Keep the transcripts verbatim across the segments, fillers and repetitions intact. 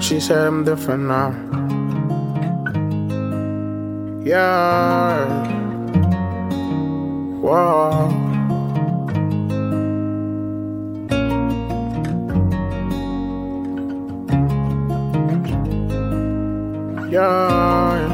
She said I'm different now. Yeah. Whoa. Yeah.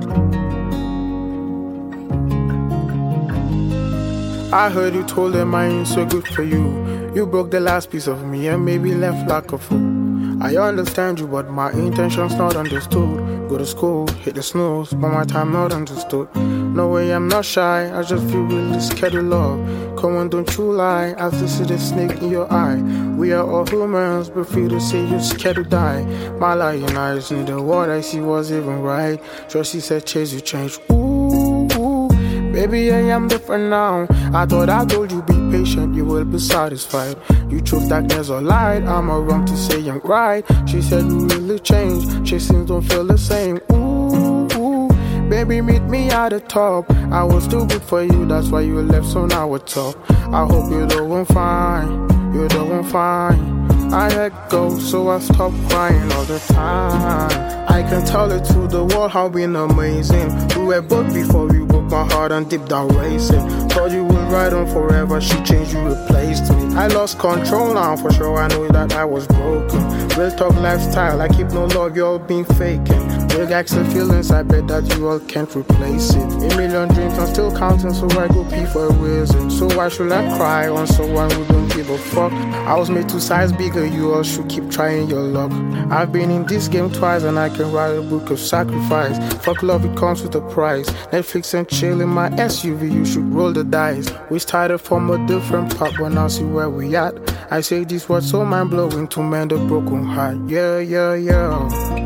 I heard you told them I ain't so good for you. You broke the last piece of me and maybe left like a fool. I understand you, but my intentions not understood. Go to school, hit the snooze, but my time not understood. No way, I'm not shy, I just feel really scared of love. Come on, don't you lie, I still see the snake in your eye. We are all humans, but free to say you're scared to die. My lying eyes knew the word I see was even right. Just she said chase you change. Ooh, ooh, baby, I am different now. I thought I told you be patient, you will be satisfied. You chose darkness or light, I'm a wrong to say I'm right. She said you really changed, chasing don't feel the same. Ooh, ooh, baby, meet me at the top. I was too good for you, that's why you left, so now we're top. I hope you're doing fine, you're doing fine. I let go, so I stop crying all the time. I can tell it to the world how been amazing. We were both before we broke my heart and deep down racing. Told you we'll ride on forever, she changed you, replaced me. I lost control now, for sure I know that I was broken. Real talk lifestyle, I keep no love, your being faking. Real get go, so I stop crying all the time. I can tell it to the world how been amazing. We were both before we broke my heart and deep down racing. Told you we'll ride on forever, she changed you, replaced me. I lost control now, for sure I know that I was broken. Real talk lifestyle, I keep no love, you all been faking. Real gangster feelings, I bet that you all can't replace it. A million dreams, I'm still counting, so I go pee for a reason. So why should I cry on someone who don't give a fuck? I was made two size bigger, you all should keep trying your luck. I've been in this game twice and I can write a book of sacrifice. Fuck love, it comes with a price. Netflix and chill in my S U V, you should roll the dice. We started from a different part, but now see where we at. I say this word so mind blowing to mend a broken heart. Yeah, yeah, yeah.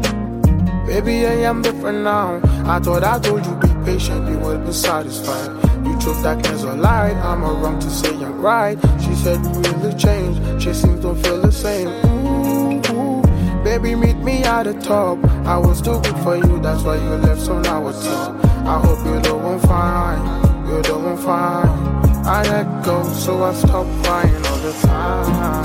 Baby, I am different now. I thought I told you be patient, you will be satisfied. You chose darkness or light, I'm a wrong to say I'm right. She said you really changed, chasing don't feel the same. Ooh, ooh, baby, meet me at the top. I was too good for you, that's why you left, so now it's up. I hope you're doing fine, you're doing fine. I let go, so I stop crying all the time.